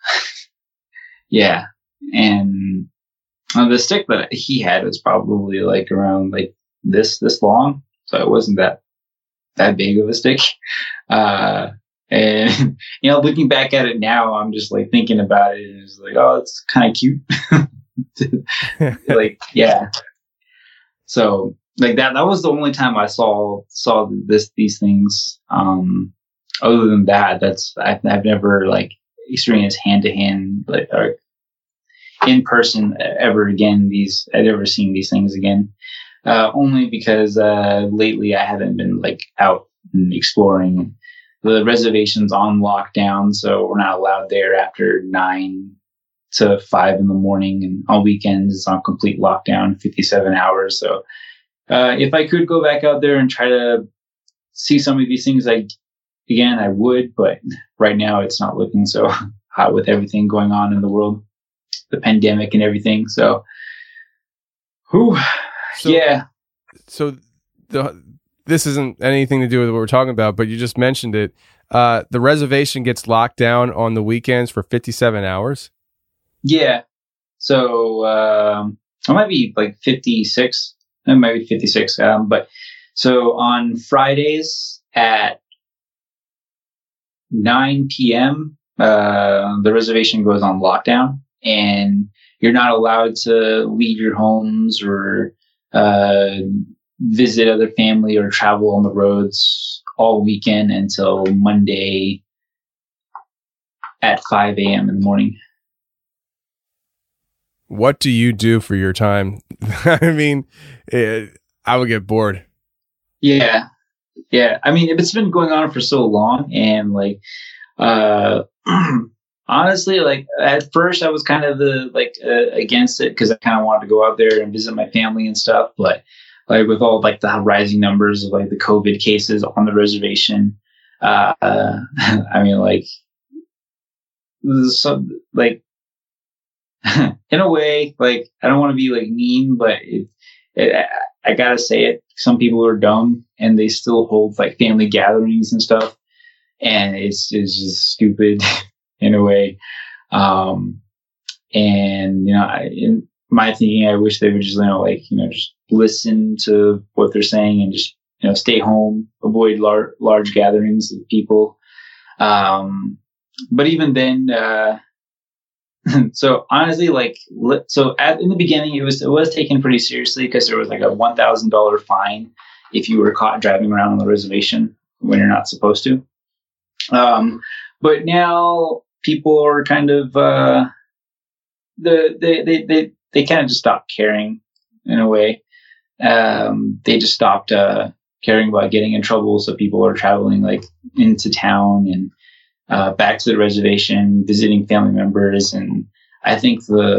Yeah. And the stick that he had was probably like around like this long. So it wasn't that big of a stick. And, you know, looking back at it now, I'm just like thinking about it and it's like, oh, it's kind of cute. Like, yeah. So like that was the only time I saw these things. Other than that, I've never like experienced hand to hand, like, or in person ever again. I've never seen these things again. Only because lately I haven't been like out and exploring. The reservation's on lockdown, so we're not allowed there after 9 to 5 in the morning, and on weekends it's on complete lockdown, 57 hours. So if I could go back out there and try to see some of these things, I would, but right now it's not looking so hot with everything going on in the world, the pandemic and everything. So, whew. So this isn't anything to do with what we're talking about, but you just mentioned it. The reservation gets locked down on the weekends for 57 hours. Yeah. So it might be like 56. It might be 56. But so on Fridays at 9 p.m., the reservation goes on lockdown, and you're not allowed to leave your homes or visit other family or travel on the roads all weekend until Monday at 5 a.m. in the morning. What do you do for your time? I mean, I would get bored. Yeah. I mean, it's been going on for so long, and like, honestly, like at first I was kind of against it because I kind of wanted to go out there and visit my family and stuff. But like with all like the rising numbers of like the COVID cases on the reservation, I mean, like, some like in a way, like I don't want to be like mean, but I gotta say it. Some people are dumb and they still hold like family gatherings and stuff, and it's just stupid in a way. And in my thinking, I wish they would just just listen to what they're saying and just stay home, avoid large gatherings of people. But even then, so honestly, in the beginning, it was taken pretty seriously because there was like a $1,000 fine if you were caught driving around on the reservation when you're not supposed to. But now people are kind of they kind of just stopped caring in a way. They just stopped caring about getting in trouble, so people are traveling like into town and back to the reservation, visiting family members. And I think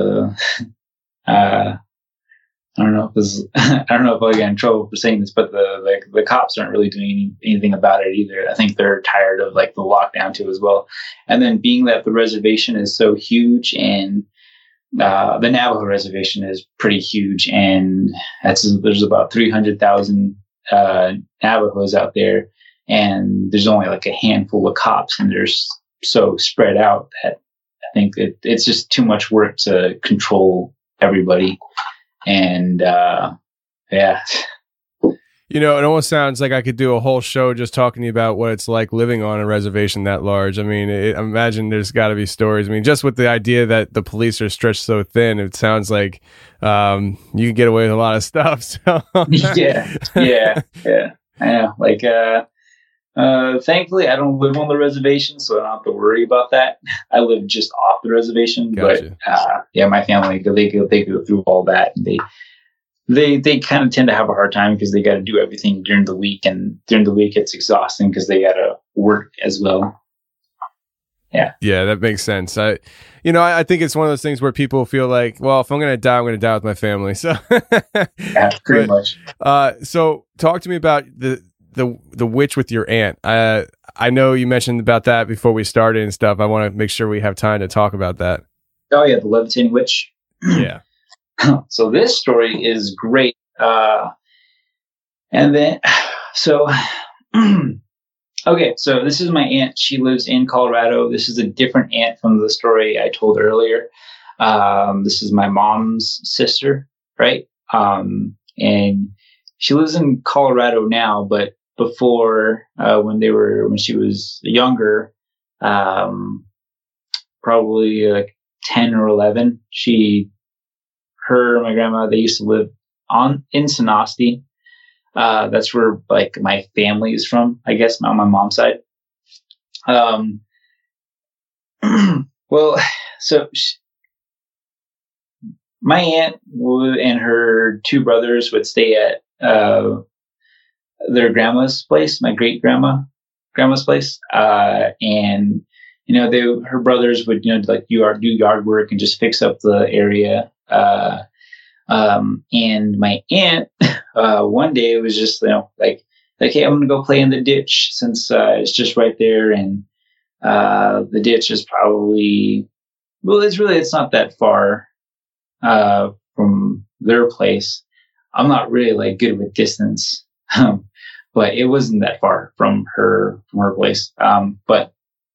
I don't know if I'll get in trouble for saying this, but the cops aren't really doing anything about it either. I think they're tired of like the lockdown too as well. And then being that the reservation is so huge, and the Navajo reservation is pretty huge, and there's about 300,000 Navajos out there, and there's only like a handful of cops, and they're so spread out that I think it's just too much work to control everybody. And yeah. It almost sounds like I could do a whole show just talking to you about what it's like living on a reservation that large. I mean, I imagine there's got to be stories. I mean, just with the idea that the police are stretched so thin, it sounds like you can get away with a lot of stuff. So. Yeah. I know. Like, thankfully, I don't live on the reservation, so I don't have to worry about that. I live just off the reservation. Gotcha. But my family, they go through all that. And they kind of tend to have a hard time because they got to do everything during the week, and during the week it's exhausting because they got to work as well. Yeah, that makes sense. I think it's one of those things where people feel like, well, if I'm going to die, I'm going to die with my family. So yeah, pretty much. So talk to me about the witch with your aunt. I know you mentioned about that before we started and stuff. I want to make sure we have time to talk about that. Oh yeah, the levitating witch. Yeah. So this story is great. And then, so, okay, so this is my aunt. She lives in Colorado. This is a different aunt from the story I told earlier. This is my mom's sister, right? And she lives in Colorado now, but before, when she was younger, probably like 10 or 11, her and my grandma, they used to live in Sonosti. That's where like my family is from, I guess, on my mom's side. Well, so my aunt and her two brothers would stay at their grandma's place, my great grandma's place, and her brothers would do yard work and just fix up the area. And my aunt, one day it was just, like, hey, I'm going to go play in the ditch since, it's just right there. And, the ditch is probably, well, it's not that far, from their place. I'm not really like good with distance, but it wasn't that far from her place. But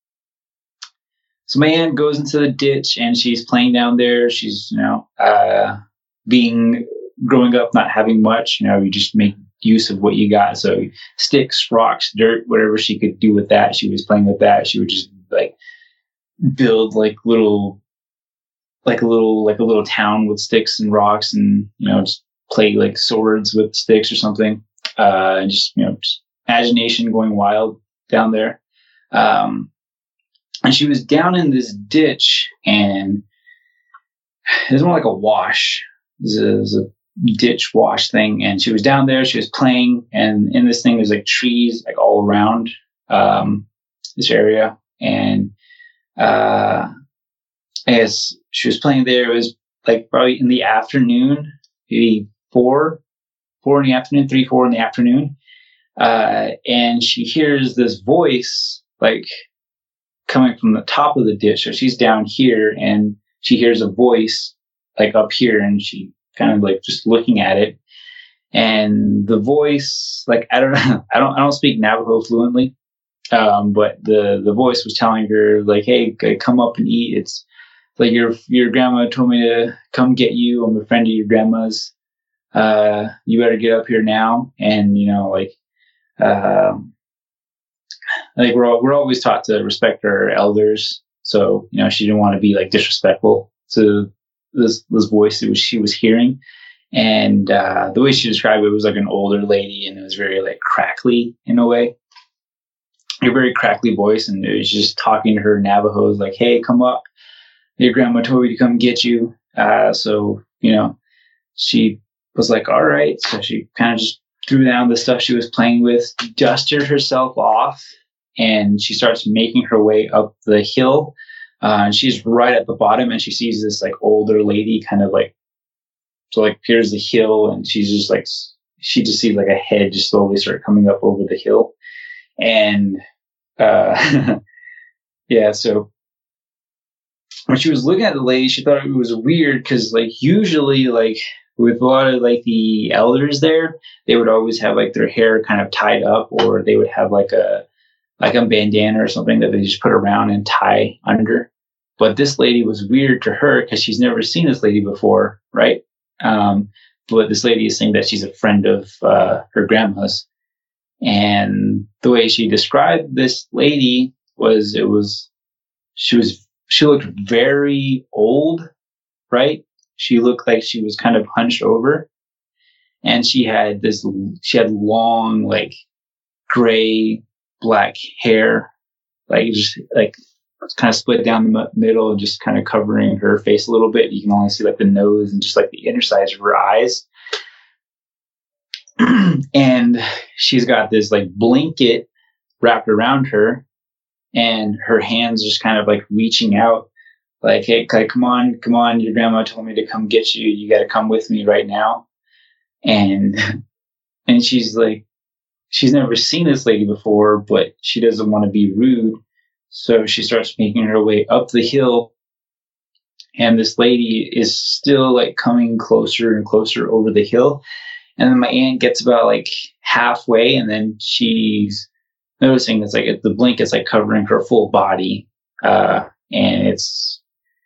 so my aunt goes into the ditch and she's playing down there. She's, growing up, not having much, you just make use of what you got. So sticks, rocks, dirt, whatever she could do with that. She was playing with that. She would just like build like a little town with sticks and rocks, and, just play like swords with sticks or something. And just imagination going wild down there. And she was down in this ditch, and it was more like a wash. It was a ditch wash thing. And she was down there, she was playing, and in this thing, there's like trees like all around this area. And as she was playing there, it was like probably in the afternoon, maybe 4 in the afternoon, 3, 4 in the afternoon. And she hears this voice like coming from the top of the ditch. So she's down here and she hears a voice like up here, and she kind of like just looking at it. And the voice, like, I don't know, I don't speak Navajo fluently. But the voice was telling her like, hey, come up and eat. It's like your grandma told me to come get you. I'm a friend of your grandma's. You better get up here now. And, like we're always taught to respect our elders. So, she didn't want to be like disrespectful to this voice that she was hearing. And, the way she described it was like an older lady, and it was very like crackly in a way, a very crackly voice. And it was just talking to her in Navajo, like, hey, come up. Your grandma told me to come get you. So, she was like, all right. So she kind of just threw down the stuff she was playing with, dusted herself off, and she starts making her way up the hill. And she's right at the bottom, and she sees this like older lady kind of like, so like here's the hill, and she's just like, she just sees like a head just slowly start coming up over the hill. And, yeah, so when she was looking at the lady, she thought it was weird because like usually like with a lot of like the elders there, they would always have like their hair kind of tied up, or they would have like a bandana or something that they just put around and tie under. But this lady was weird to her because she's never seen this lady before, right? But this lady is saying that she's a friend of her grandma's. And the way she described this lady was, she looked very old, right? She looked like she was kind of hunched over, and she had long, like gray, black hair, like just like kind of split down the middle and just kind of covering her face a little bit. You can only see like the nose and just like the inner sides of her eyes. And she's got this like blanket wrapped around her, and her hands just kind of like reaching out like, hey, come on. Your grandma told me to come get you. You got to come with me right now. And she's like, she's never seen this lady before, but she doesn't want to be rude. So she starts making her way up the hill, and this lady is still like coming closer and closer over the hill. And then my aunt gets about like halfway, and then she's noticing it's like the blanket's like covering her full body. And it's,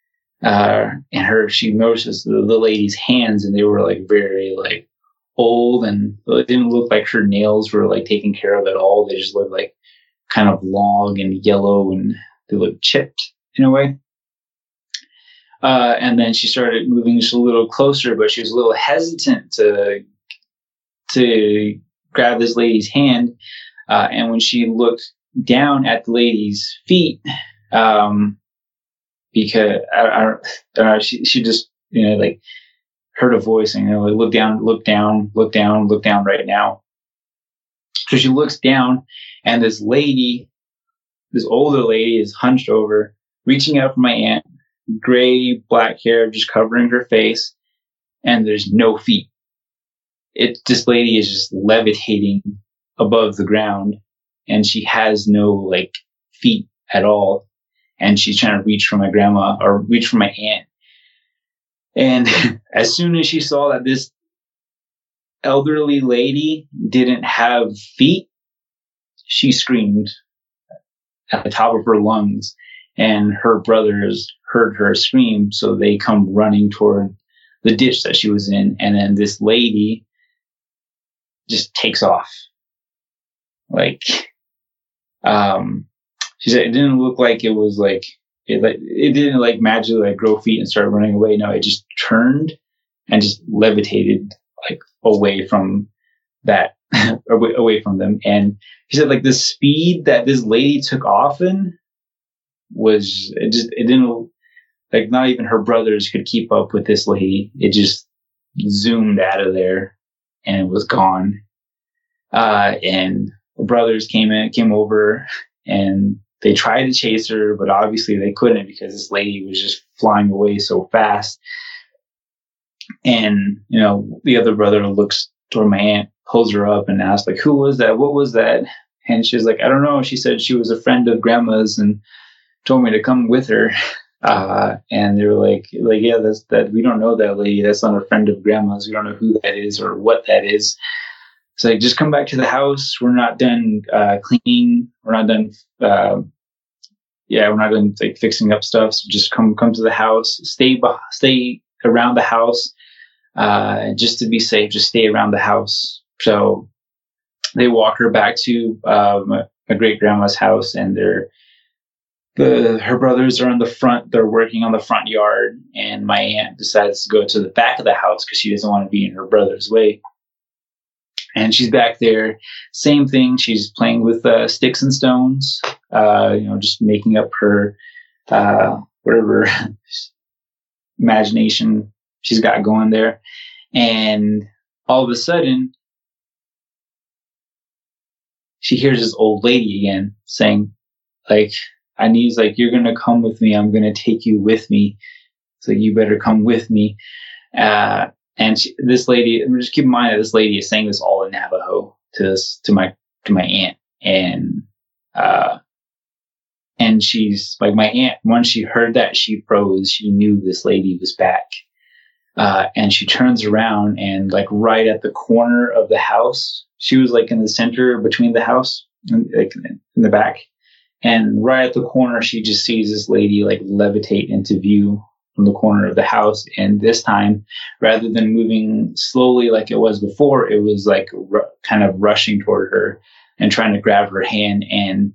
she notices the lady's hands, and they were like very like old, and it didn't look like her nails were like taken care of at all. They just looked like kind of long and yellow, and they looked chipped in a way. And then she started moving just a little closer, but she was a little hesitant to grab this lady's hand. And when she looked down at the lady's feet, because she just, like heard a voice and, like, look down right now. So she looks down, and this older lady is hunched over, reaching out for my aunt, gray, black hair just covering her face, and there's no feet. This lady is just levitating above the ground, and she has no like feet at all. And she's trying to reach for my grandma or reach for my aunt. And as soon as she saw that this elderly lady didn't have feet, she screamed at the top of her lungs, and her brothers heard her scream, so they come running toward the ditch that she was in, and then this lady just takes off. Like, she said it didn't look like it was like it didn't like magically like grow feet and start running away. No, it just turned and just levitated like away from that, away from them. And he said like the speed that this lady took off in was it didn't like not even her brothers could keep up with this lady. It just zoomed out of there and it was gone. And the brothers came over and they tried to chase her, but obviously they couldn't because this lady was just flying away so fast. And, you know, the other brother looks toward my aunt, pulls her up and asks, like, who was that? What was that? And she's like, I don't know. She said she was a friend of grandma's and told me to come with her. And they were like, yeah, that we don't know that lady. That's not a friend of grandma's. We don't know who that is or what that is. So like, just come back to the house. We're not done cleaning. We're not done. We're not done like fixing up stuff. So just come to the house. Stay around the house. Just to be safe. Just stay around the house. So they walk her back to my great grandma's house, and her brothers are in the front. They're working on the front yard, and my aunt decides to go to the back of the house because she doesn't want to be in her brother's way. And she's back there, same thing. She's playing with sticks and stones, just making up her whatever imagination she's got going there. And all of a sudden, she hears this old lady again saying, like, you're going to come with me. I'm going to take you with me. So you better come with me. And this lady, just keep in mind that this lady is saying this all in Navajo to my aunt. And she's like, my aunt, once she heard that, she froze. She knew this lady was back. And she turns around and like right at the corner of the house, she was like in the center between the house, like in the back. And right at the corner, she just sees this lady like levitate into view from the corner of the house. And this time, rather than moving slowly like it was before, it was like kind of rushing toward her and trying to grab her hand. And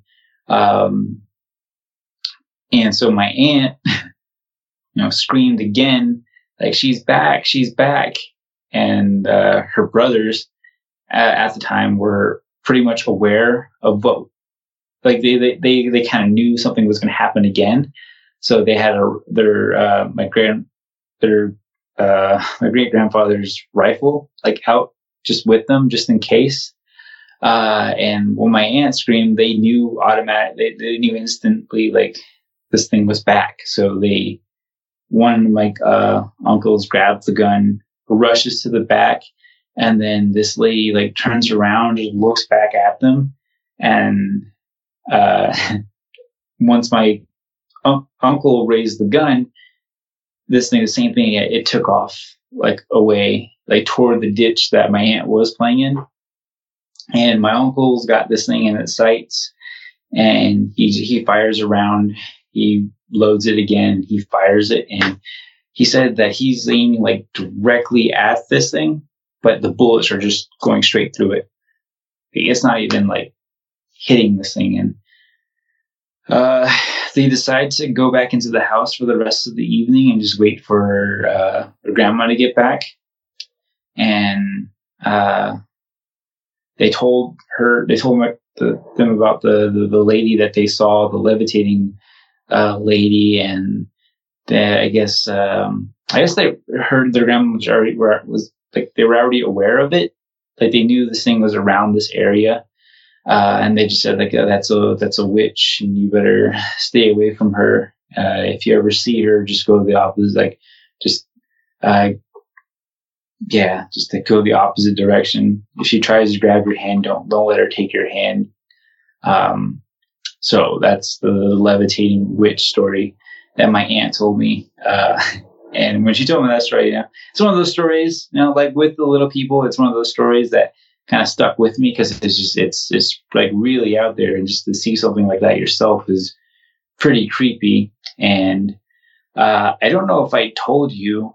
so my aunt, screamed again, like, she's back. And her brothers at the time were pretty much aware of what, like they kind of knew something was going to happen again. So they had my great grandfather's rifle like out just with them, just in case. And when my aunt screamed, they knew they knew instantly like this thing was back. So one of my uncles grabs the gun, rushes to the back, and then this lady like turns around and looks back at them. And once my uncle raised the gun, the same thing, it took off like away, like toward the ditch that my aunt was playing in. And my uncle's got this thing in its sights, and he fires around, he loads it again, he fires it, and he said that he's aiming like directly at this thing, but the bullets are just going straight through it. It's not even like hitting this thing. And they decide to go back into the house for the rest of the evening and just wait for her grandma to get back. And they told them about the lady that they saw, the levitating lady, and I guess they heard their grandma they were already aware of it, like they knew this thing was around this area. And they just said like, that's a witch and you better stay away from her. If you ever see her, just go the opposite, like just to go the opposite direction. If she tries to grab your hand, don't let her take your hand. So that's the levitating witch story that my aunt told me. And when she told me that story, it's one of those stories, like with the little people, it's one of those stories that kind of stuck with me because it's like really out there, and just to see something like that yourself is pretty creepy. And I don't know if I told you,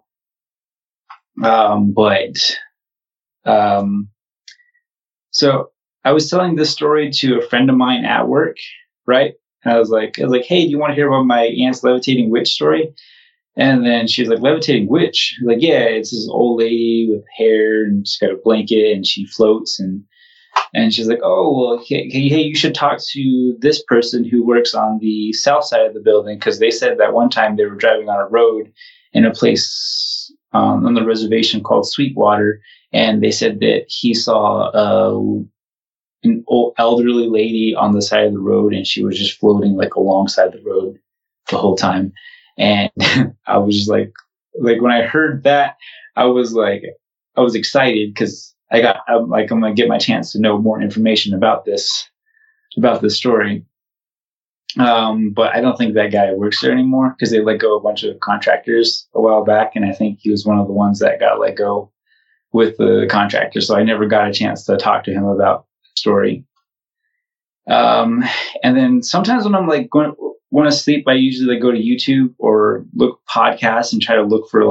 so I was telling this story to a friend of mine at work, right? And I was like, hey, do you want to hear about my aunt's levitating witch story? And then she was like, levitating witch? I was like, yeah, it's this old lady with hair and she's got a blanket and she floats. And she's like, oh, well, hey, you should talk to this person who works on the south side of the building, because they said that one time they were driving on a road in a place on the reservation called Sweetwater, and they said that he saw an old elderly lady on the side of the road, and she was just floating like alongside the road the whole time. And I was just like when I heard that, I was excited because I'm going to get my chance to know more information about this story. But I don't think that guy works there anymore because they let go a bunch of contractors a while back. And I think he was one of the ones that got let go with the contractor. So I never got a chance to talk to him about the story. And then sometimes when I'm like want to sleep, I usually go to YouTube or look podcasts and try to look for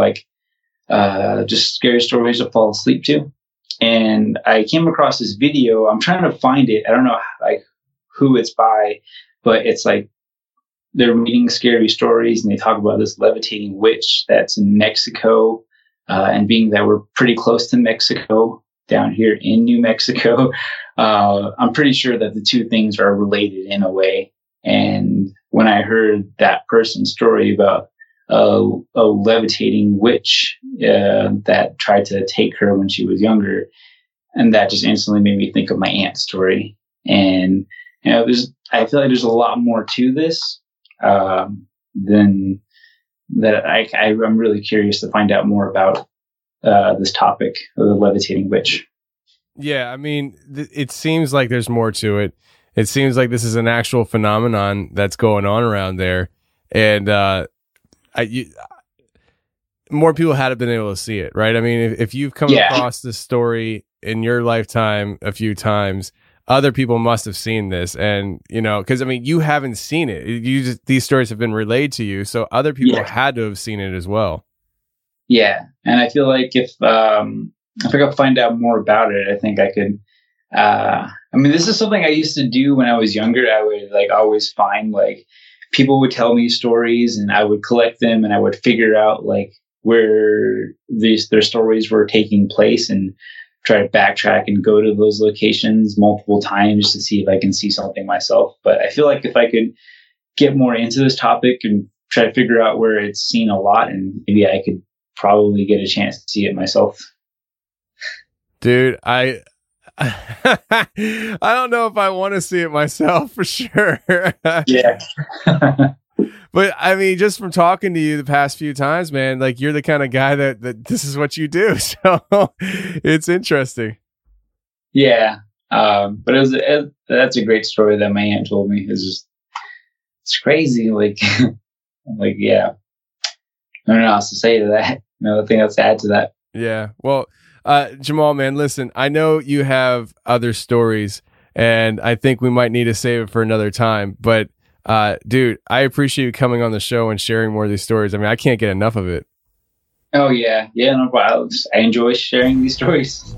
just scary stories to fall asleep to. And I came across this video. I'm trying to find it. I don't know who it's by, but it's like they're reading scary stories and they talk about this levitating witch that's in Mexico. And being that we're pretty close to Mexico down here in New Mexico, I'm pretty sure that the two things are related in a way. And when I heard that person's story about a levitating witch that tried to take her when she was younger, and that just instantly made me think of my aunt's story. And I feel like there's a lot more to this than that. I'm really curious to find out more about this topic of the levitating witch. Yeah, I mean, it seems like there's more to it. It seems like this is an actual phenomenon that's going on around there, and more people had been able to see it, right? I mean, if you've come across this story in your lifetime a few times, other people must have seen this, and because I mean, you haven't seen it. These stories have been relayed to you, so other people had to have seen it as well. Yeah, and I feel like if I could find out more about it, I think I could. I mean, this is something I used to do when I was younger. I would always find people would tell me stories and I would collect them and I would figure out where their stories were taking place and try to backtrack and go to those locations multiple times to see if I can see something myself. But I feel like if I could get more into this topic and try to figure out where it's seen a lot, and maybe I could probably get a chance to see it myself. Dude, I don't know if I want to see it myself for sure. Yeah. But I mean, just from talking to you the past few times, man, you're the kind of guy that this is what you do. So it's interesting. Yeah. But that's a great story that my aunt told me. It's crazy. Yeah. I don't know what else to say to that. Nothing else to add to that. Yeah. Well, Jamal, man, listen, I know you have other stories and I think we might need to save it for another time, but dude, I appreciate you coming on the show and sharing more of these stories. I mean, I can't get enough of it. Oh yeah. Yeah, no problem. I enjoy sharing these stories.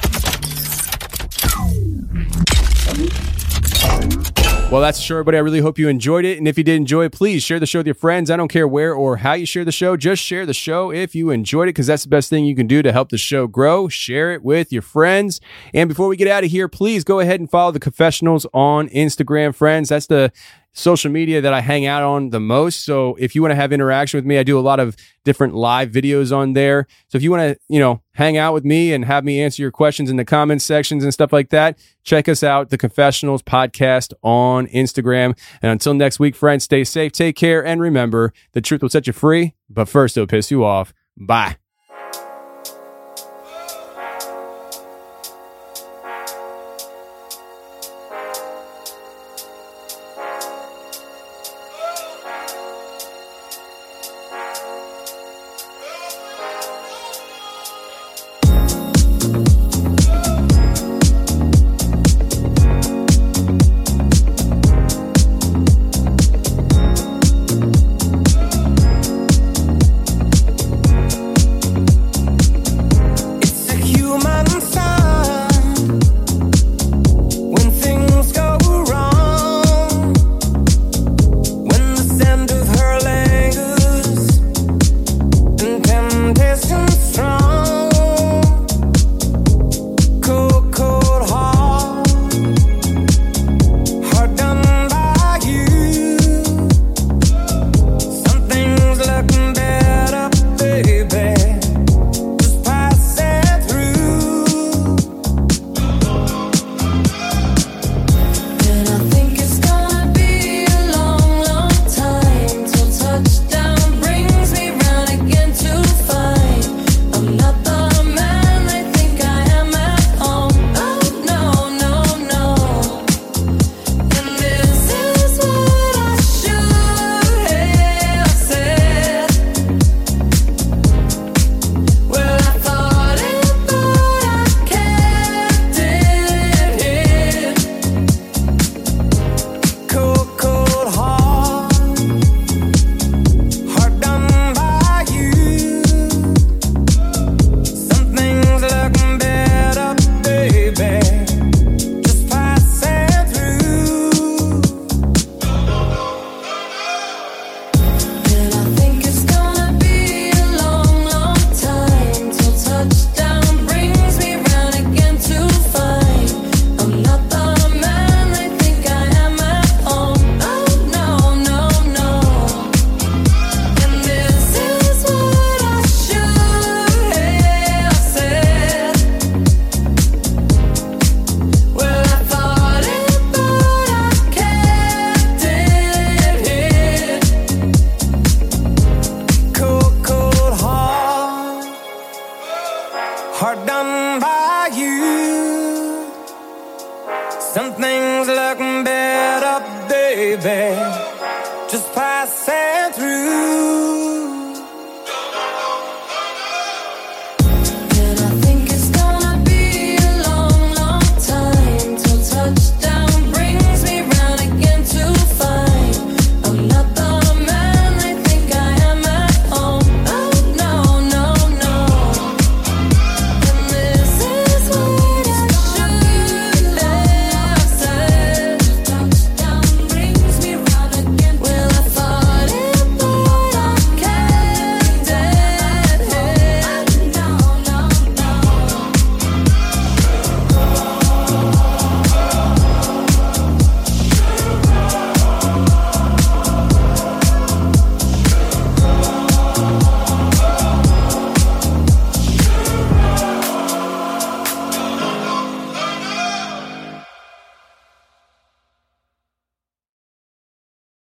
Well, that's sure, everybody. I really hope you enjoyed it. And if you did enjoy it, please share the show with your friends. I don't care where or how you share the show. Just share the show if you enjoyed it, because that's the best thing you can do to help the show grow. Share it with your friends. And before we get out of here, please go ahead and follow the Confessionals on Instagram, friends. That's the social media that I hang out on the most. So if you want to have interaction with me, I do a lot of different live videos on there. So if you want to, hang out with me and have me answer your questions in the comments sections and stuff like that, check us out, the Confessionals Podcast on Instagram. And until next week, friends, stay safe, take care, and remember, the truth will set you free, but first it'll piss you off. Bye. just passing through.